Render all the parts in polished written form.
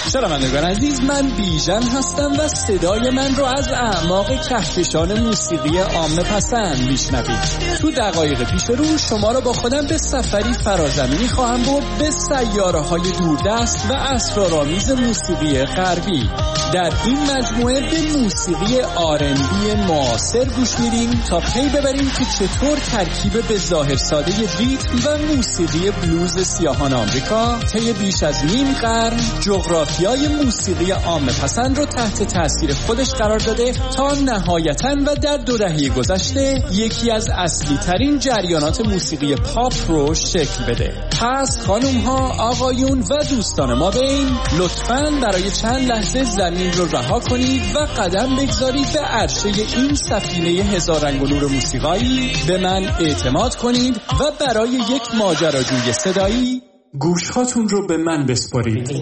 شنوندگان عزیز، من بیژن هستم و صدای من رو از اعماق کهکشان موسیقی عامه پسند میشنوید. تو دقایق پیش رو شما رو با خودم به سفری فرازمینی خواهم برد به سیاره‌های دوردست و اسرارآمیز موسیقی غربی. در این مجموعه به موسیقی آرنبی معاصر گوش میدیم تا پی ببریم که چطور ترکیب به ظاهر ساده ریتم و موسیقی بلوز سیاهان آمریکا طی بیش از نیم قرن جغرافیای موسیقی عامه پسند رو تحت تاثیر خودش قرار داده تا نهایتاً و در 2 دهه گذشته یکی از اصلی ترین جریانات موسیقی پاپ رو شکل بده. پس خانوم ها، آقایون و دوستان ما بین، لطفاً برای چند لحظه زمین رو رها کنید و قدم بگذارید به عرشه این سفینه هزار رنگ و نور موسیقایی. به من اعتماد کنید و برای یک ماجراجوی صدایی گوشهاتون رو به من بسپارید.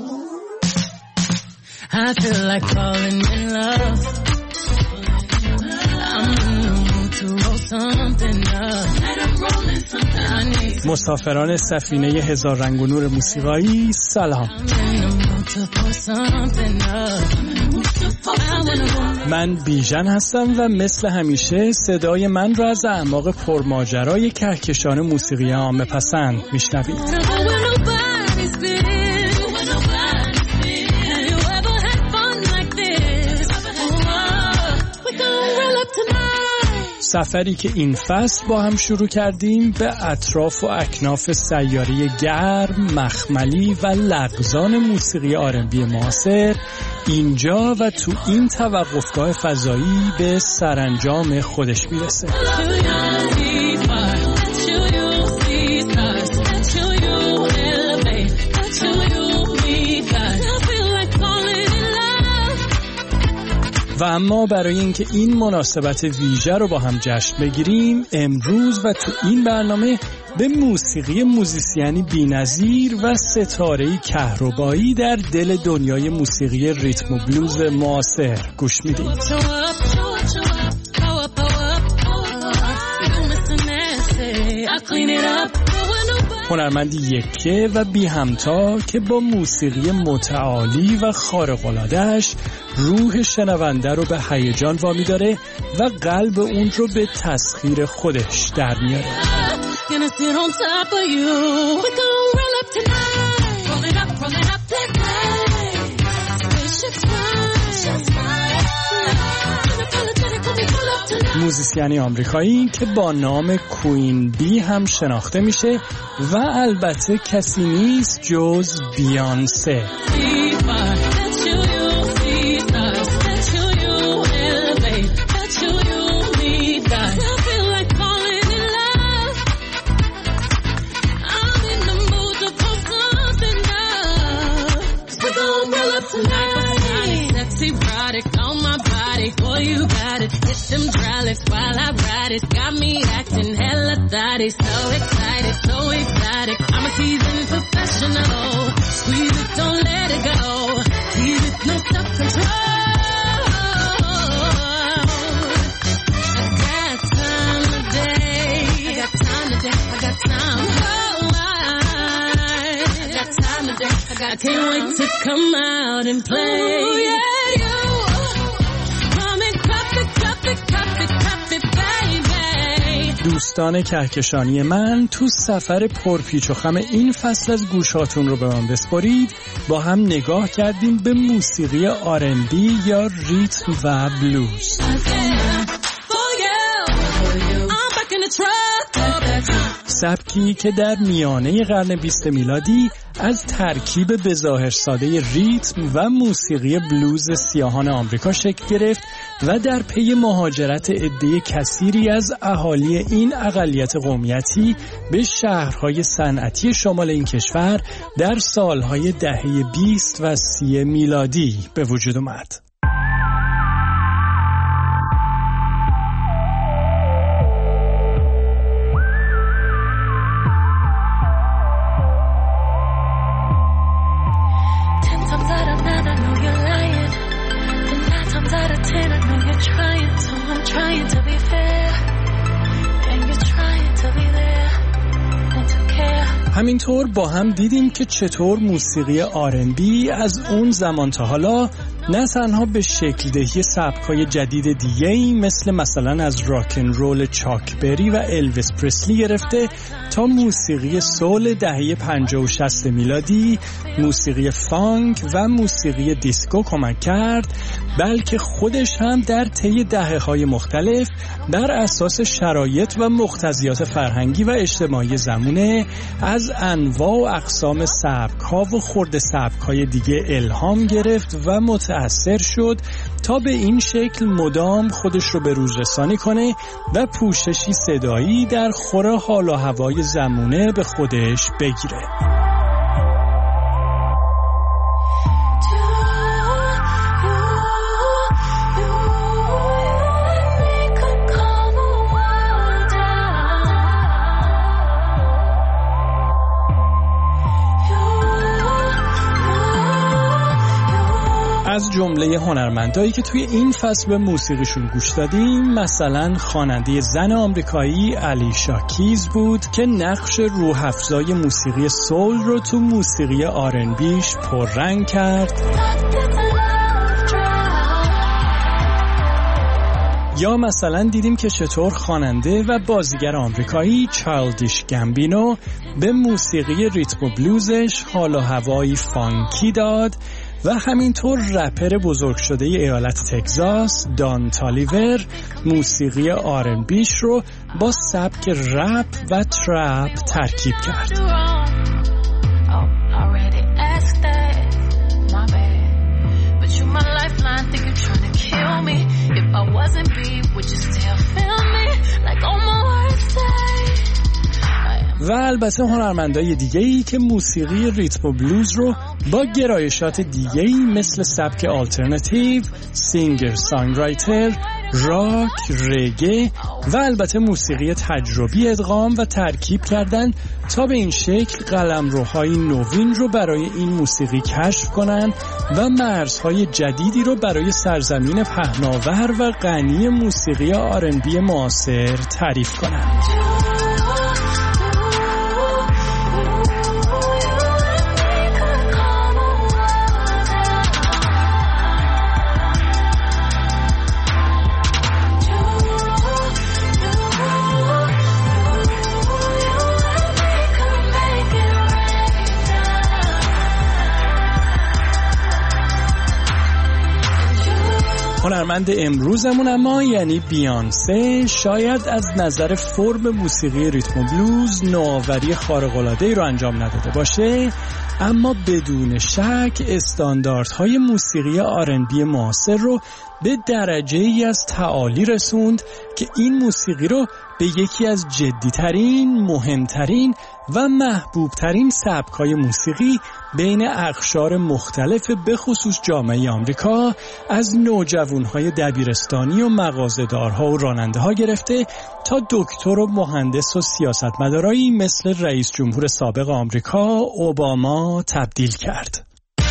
I feel like falling in love. I'm in the mood to roll something up. مسافران سفینه هزار رنگ و نور موسیقایی، سلام. من بیژن هستم و مثل همیشه صدای من را از اعماق پرماجرای کهکشان موسیقی عامه پسند میشنوید. سفری که این فصل با هم شروع کردیم به اطراف و اکناف سیاره گرم، مخملی و لغزان موسیقی آرنبی معاصر اینجا و تو این توقفگاه فضایی به سرانجام خودش میرسه. و اما برای اینکه این مناسبت ویژه رو با هم جشن بگیریم، امروز و تو این برنامه به موسیقی موزیسیانی بی‌نظیر و ستاره‌ای کهربایی در دل دنیای موسیقی ریتم و بلوز معاصر گوش میدیم. هنرمندی یکه و بی همتا که با موسیقی متعالی و خارق‌العاده‌اش روح شنونده رو به هیجان وامی داره و قلب اون رو به تسخیر خودش در میاره. موزیسیانی آمریکایی که با نام کوین بی هم شناخته میشه و البته کسی نیست جز بیانسه. Them dry lips while I ride it, got me acting hella thotty, so excited, so exotic. I'm a seasoned professional, squeeze it, don't let it go, keep it, no self-control. I got time today, I got time today, I got time. I got time today, I can't wait to come out and play. Ooh, yeah. دوستان کهکشانی من، تو سفر پرپیچ و خم این فصل از گوشاتون رو به من بسپارید با هم نگاه کردیم به موسیقی آرنبی یا ریتم و بلوز. سبکی که در میانه قرن 20 میلادی از ترکیب به ظاهر ساده ریتم و موسیقی بلوز سیاهان آمریکا شکل گرفت و در پی مهاجرت عده کثیری از اهالی این اقلیت قومیتی به شهرهای صنعتی شمال این کشور در سالهای دهه 20 و 30 میلادی به وجود آمد. همینطور با هم دیدیم که چطور موسیقی R&B از اون زمان تا حالا نه تنها به شکل دهی سبک‌های جدید دیگه‌ای مثلا از راکن رول چاک بری و الویس پرسلی گرفته تا موسیقی سول دهه 50 و 60 میلادی، موسیقی فانک و موسیقی دیسکو کمک کرد، بلکه خودش هم در طی دهه‌های مختلف بر اساس شرایط و مقتضیات فرهنگی و اجتماعی زمانه از انواع و اقسام سبک‌ها و خرده سبک‌های دیگه الهام گرفت و متأثر شد تا به این شکل مدام خودش رو به روز رسانی کنه و پوششی صدایی در خور حال و هوای زمانه به خودش بگیره. از جمله هنرمندایی که توی این فصل به موسیقیشون گوش دادیم مثلا خواننده زن آمریکایی الیشا کیز بود که نقش روح افزای موسیقی سول رو تو موسیقی R&Bش پررنگ کرد، یا مثلا دیدیم که چطور خواننده و بازیگر آمریکایی چایلدیش گامبینو به موسیقی ریتم و بلوزش حال و هوایی فانکی داد و همینطور رپر بزرگ شده ایالت تگزاس دان تالیور موسیقی R&Bش رو با سبک رپ و ترپ ترکیب کرد. و البته هنرمندای دیگه‌ای که موسیقی ریتم و بلوز رو با گرایشات دیگه‌ای مثل سبک آلترناتیو، سینگر سانگرایتر، راک، رگه و البته موسیقی تجربی ادغام و ترکیب کردن تا به این شکل قلمروهای نوین رو برای این موسیقی کشف کنن و مرزهای جدیدی رو برای سرزمین پهناور و غنی موسیقی R&B معاصر تعریف کنن. هنرمند امروزمون اما یعنی بیانسه شاید از نظر فرم موسیقی ریتم و بلوز نوآوری خارق‌العاده‌ای رو انجام نداده باشه، اما بدون شک استانداردهای موسیقی R&B معاصر رو به درجه‌ای از تعالی رسوند که این موسیقی رو به یکی از جدی‌ترین، مهمترین و محبوبترین سبک‌های موسیقی بین اقشار مختلف به خصوص جامعه آمریکا از نوجوان‌های دبیرستانی و مغازه‌دارها و راننده‌ها گرفته تا دکتر و مهندس و سیاستمدارایی مثل رئیس جمهور سابق آمریکا اوباما تبدیل کرد.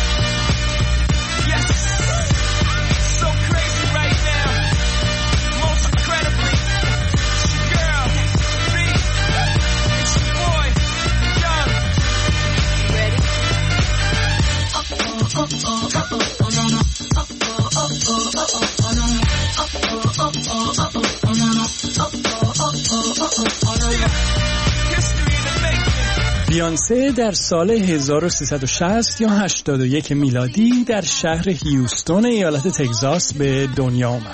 بیانسه در سال 1360 یا 81 میلادی در شهر هیوستون ایالت تگزاس به دنیا آمد.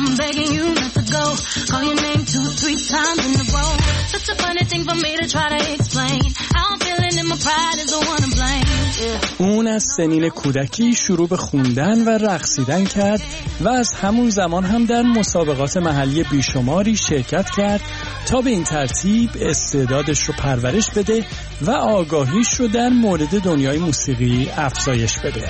اون از سنین کودکی شروع به خوندن و رقصیدن کرد و از همون زمان هم در مسابقات محلی بیشماری شرکت کرد تا به این ترتیب استعدادش رو پرورش بده و آگاهیش رو در مورد دنیای موسیقی افزایش بده.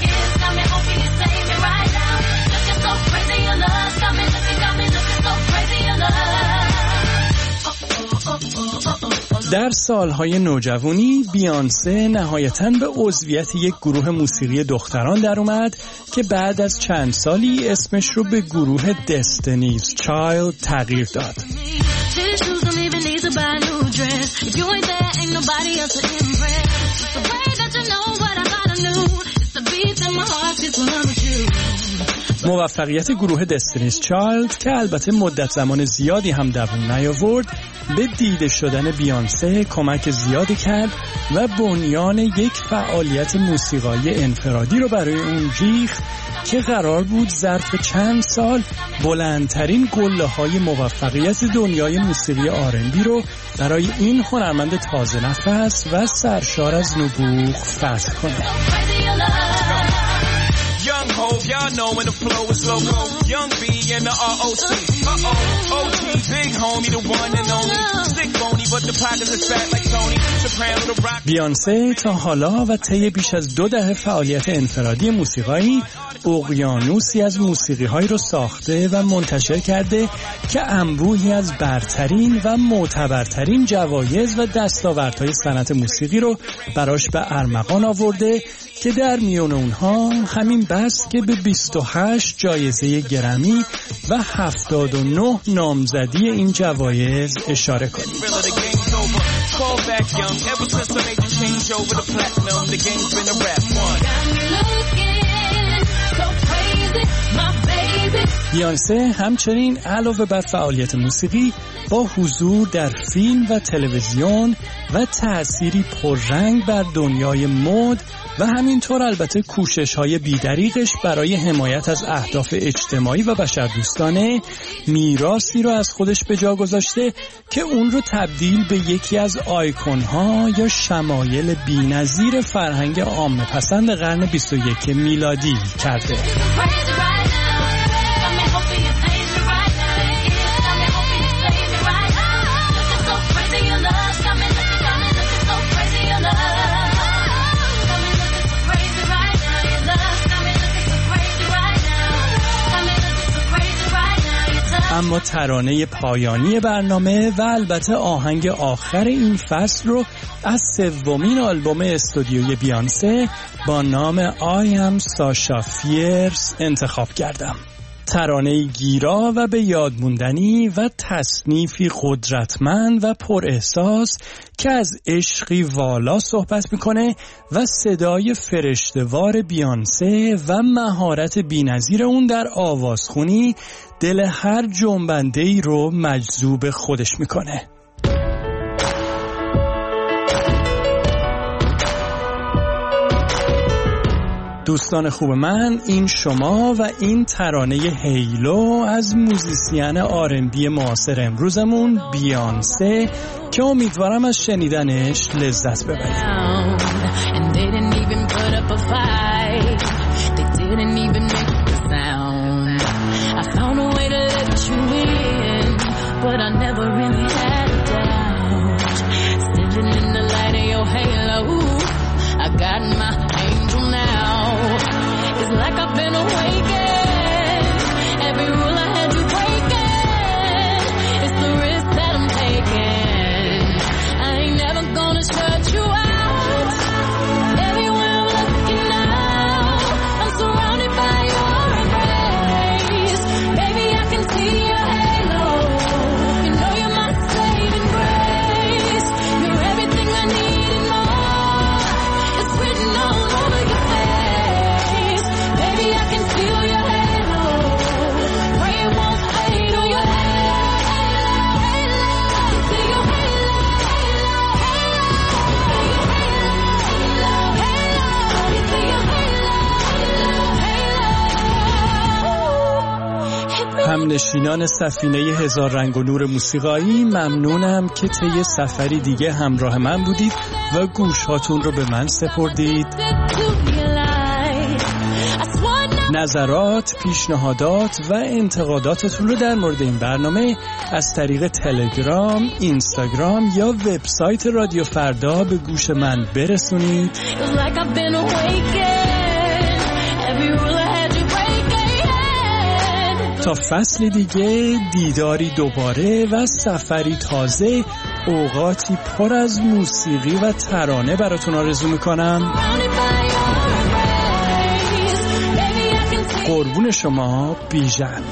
در سالهای نوجوانی بیانسه نهایتاً به عضویت یک گروه موسیقی دختران در اومد که بعد از چند سالی اسمش رو به گروه دستینیز چایلد تغییر داد. guess. If you ain't there, ain't nobody else to impress. It's the way that you know what I gotta do. It's the beat that my heart gets when I'm with you. موفقیت گروه دستینیز چایلد که البته مدت زمان زیادی هم دوام نیاورد به دیده شدن بیانسه کمک زیادی کرد و بنیان یک فعالیت موسیقایی انفرادی رو برای اون ریخت که قرار بود ظرف چند سال بلندترین قله‌های موفقیت دنیای موسیقی آرنبی رو برای این هنرمند تازه نفس و سرشار از نبوغ فتح کنه. Young Hov, y'all know when the flow is loco. Young B and the ROC. OG, big homie, the one and only. Sick bony, but the pockets is fat like Tony. Soprano, the rock. بیانسه تا حالا و طی بیش از 2 دهه فعالیت انفرادی موسیقایی اقیانوسی از موسیقی‌هایی رو ساخته و منتشر کرده که انبوهی از برترین و معتبرترین جوایز و دستاوردهای صنعت موسیقی رو براش به ارمغان آورده که در میان اونها همین بس که به 28 جایزه گرمی و 79 نامزدی این جوایز اشاره کنیم. بیانسه همچنین علاوه بر فعالیت موسیقی با حضور در فیلم و تلویزیون و تأثیری پررنگ بر دنیای مد و همینطور البته کوشش‌های بی‌دریغش برای حمایت از اهداف اجتماعی و بشردوستانه میراثی رو از خودش به جا گذاشته که اون رو تبدیل به یکی از آیکون‌ها یا شمایل بی‌نظیر فرهنگ عامه‌پسند قرن 21 میلادی کرده. اما ترانه پایانی برنامه و البته آهنگ آخر این فصل رو از 3مین آلبوم استودیوی بیانسه با نام I Am Sasha Fierce انتخاب کردم. ترانه گیرا و به یاد موندنی و تصنیفی قدرتمند و پر احساس که از عشقی والا صحبت میکنه و صدای فرشته‌وار بیانسه و مهارت بی‌نظیر اون در آوازخونی دل هر جنبنده‌ای رو مجذوب خودش میکنه. دوستان خوب من، این شما و این ترانه هیلو از موزیسین آرنبی معاصر امروزمون بیانسه که امیدوارم از شنیدنش لذت ببرید. Like I've been awakened. Every rule I had you breaking. It's the risk that I'm taking. I ain't never gonna shut you out. Everywhere I'm looking now, I'm surrounded by your embrace. Baby, I can see your halo. You know you're my saving grace. You're everything I need and more. It's written all over your face. I can feel your halo. Pray it won't fade on your halo. I can see your halo. همنشینان سفینه هزار رنگ و نور موسیقایی، ممنونم که طی سفری دیگه همراه من بودید و گوشهاتون رو به من سپردید. نظرات، پیشنهادات و انتقاداتتون رو در مورد این برنامه از طریق تلگرام، اینستاگرام یا وبسایت رادیو فردا به گوش من برسونید. تا فصل دیگه، دیداری دوباره و سفری تازه، اوقاتی پر از موسیقی و ترانه براتون آرزو میکنم. قربون شما، بیژن.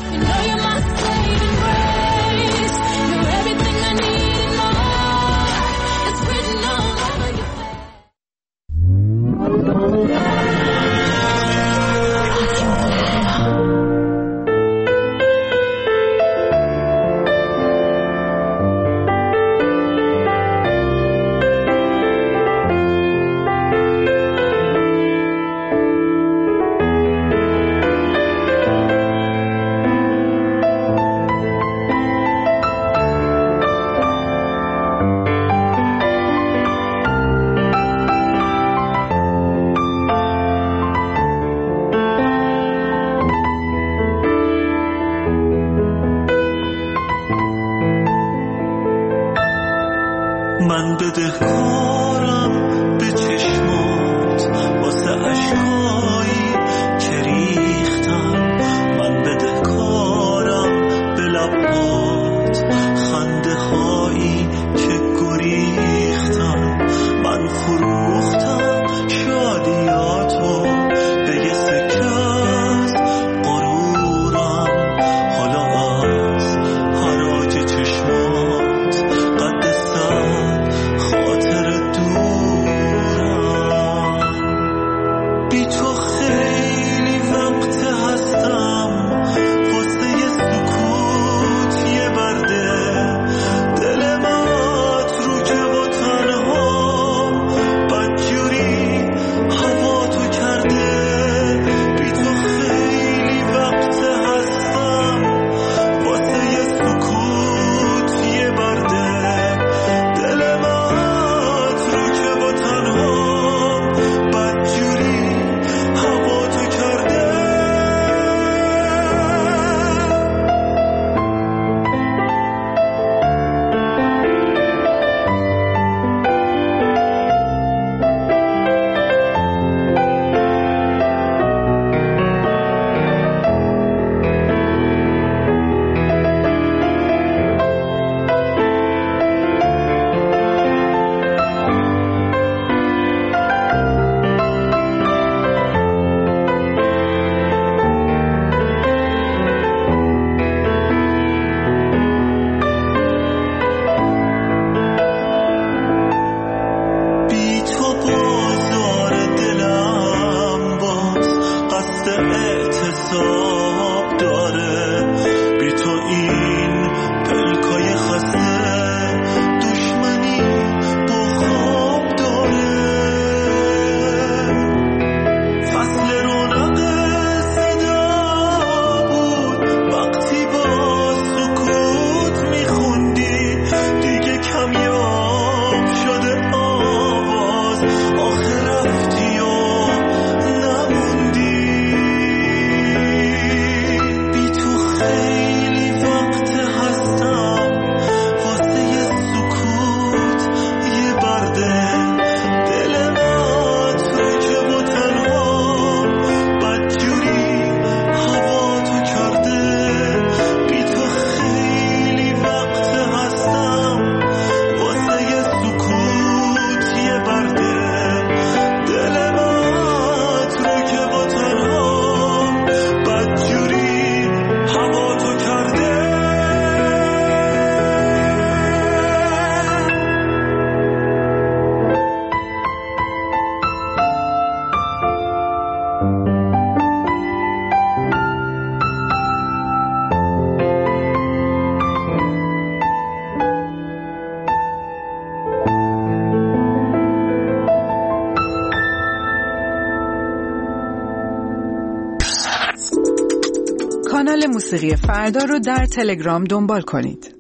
کانال موسیقی فردا رو در تلگرام دنبال کنید.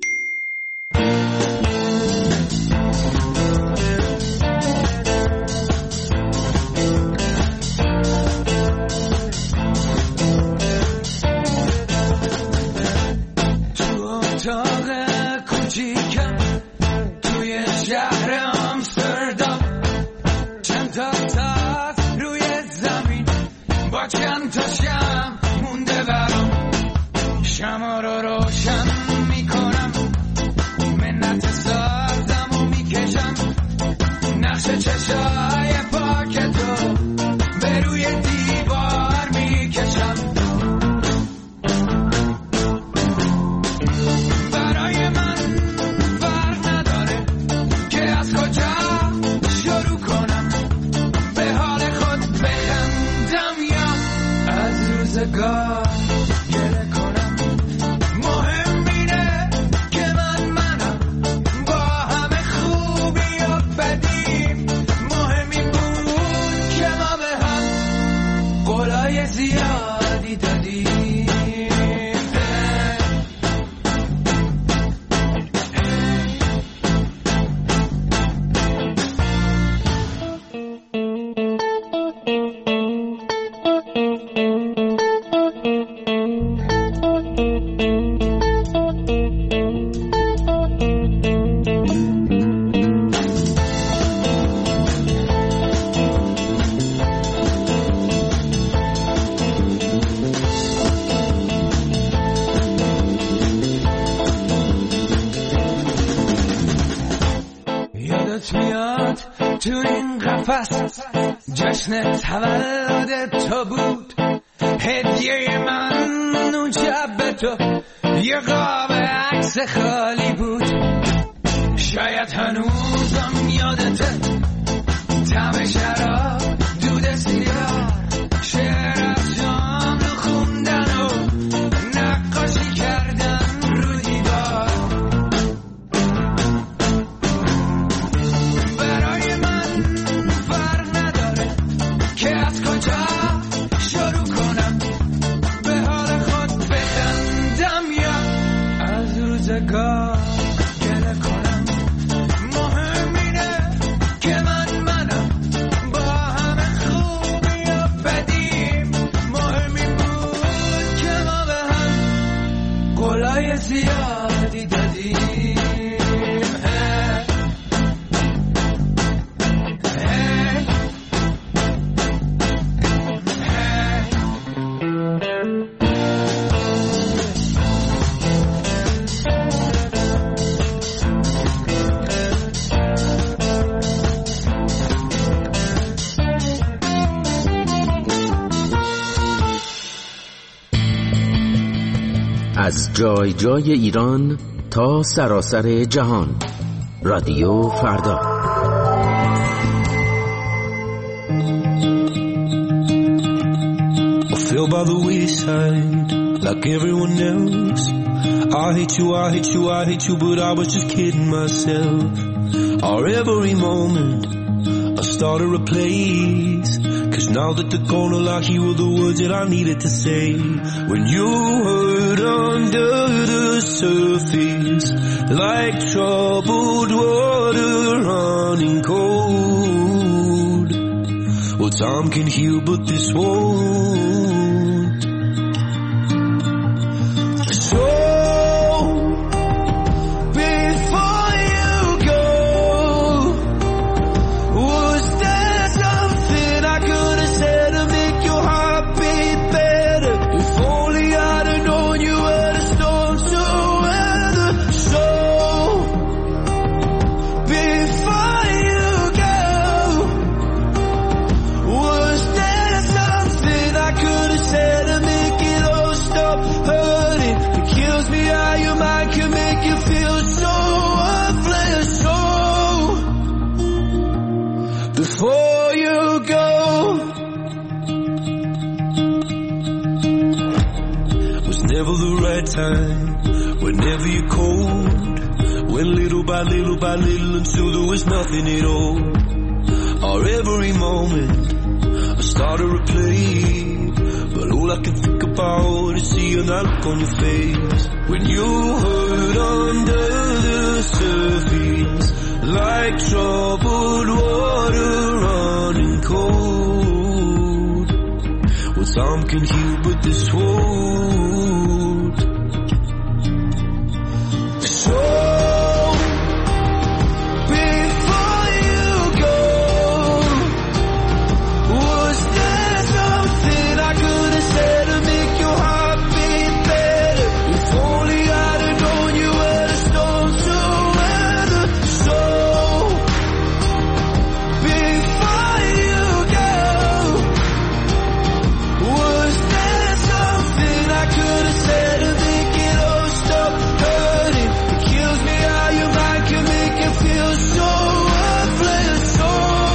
تو اتاق کوچیکم توی شهر آمستردام، چند تا تاف روی زمین با چند تا شم مونده برام، شما رو روشن میکنم، منت سازم و میکشم، نقش چشای پاک تو به روی دیوار میکشم. برای من فرق نداره که از کجا شروع کنم، به حال خود بخندم یا از روزگار گله کنم. مهم اینه که منم با همه خوبی و بدیم، مهم این بود که ما به هم قولای زیادی دادیم. یادت میاد تو این قفس جشن تولد تو بود، هدیه من اون شب به تو یه قاب عکس خالی بود. شاید هنوزم یادته طعم شراب، دود سیگار، شعر از شام رو خوندن و نقاشی کردن رو دیوار. برای من فرق نداره که از کجا شروع کنم، به حال خود بخندم یا از روزگار گله کنم. مهم اینه که منم با همه خوبی و بدیم، مهم این بود که ما به هم قولای زیادی دادیم. از جای جای ایران تا سراسر جهان، رادیو فردا. I fell by the wayside like everyone else. I hate you, I hate you, I hate you, but I was just kidding myself. Our every moment I started a place, 'cause now that they're gone, all I hear were the words that I needed to say. When you hurt under the surface, like troubled water running cold. Well, time can heal, but this won't. So, before you go, was there something I could have said to make your heart beat better? If only I'd have known you were the storm to weather. So, before you go, was there something I could have said to make it all stop hurting? It kills me how your mind can make you feel so worthless. So, before you go, was never the right time, whenever you're cold, went little by little by little until there was nothing at all. Or every moment I start to replay, but all I can think about is seeing that look on your face when you hurt under the surface, like troubled water running cold. Well, time can heal, but this won't. So, before you go, was there something I could have said to make your heart beat better? If only I'd have known you were the storm to weather. So, before you go, was there something I could have said to make it all stop hurting? It kills me how your mind can make you feel so worthless. So,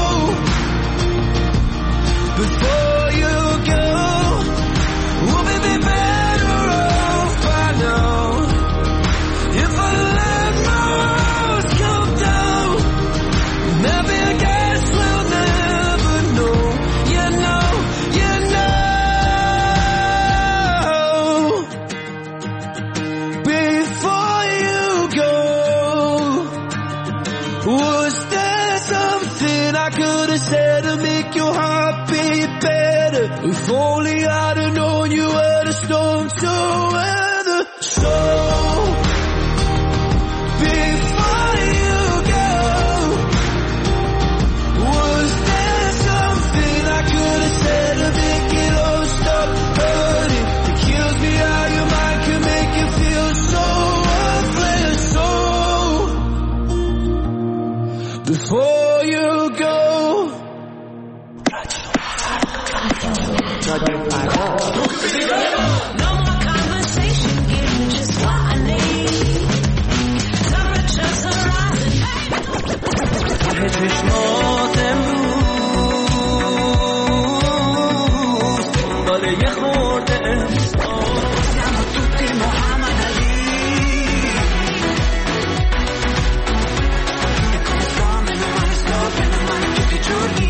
before you go, we'll be better off by now. If I let my walls come down, maybe I guess we'll never know. You know, you know. Before you go, was there something I could have said to make your heart beat better? If only I'd have known you were the storm to weather. So, before you go, was there something I could have said to make it all stop hurting? It kills me how your mind can make you feel so worthless. So, before you go. No more conversation, give me just what I need. Temperatures are rising. چشمات امروز دنبال یه خورده siamo tutti Muhammad Ali e come fame le mani scopre le mani tutti i giorni.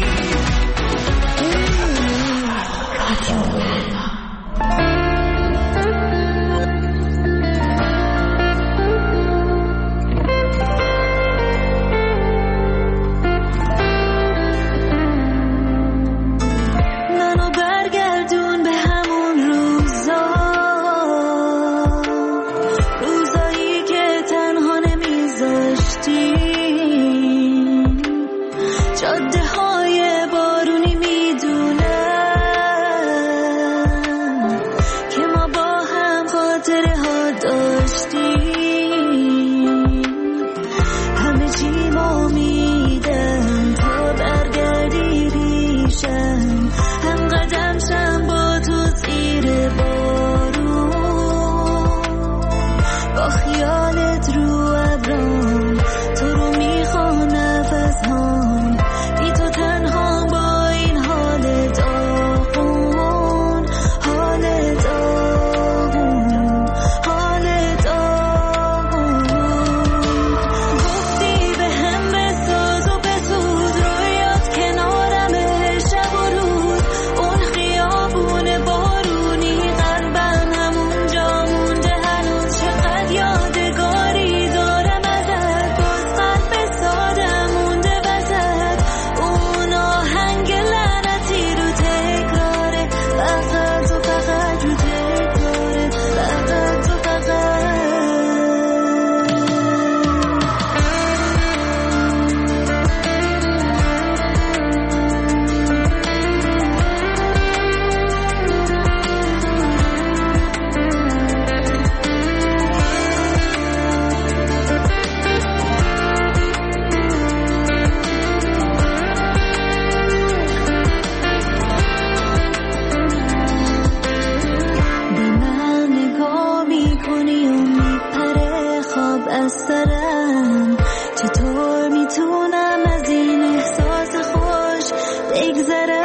بگذره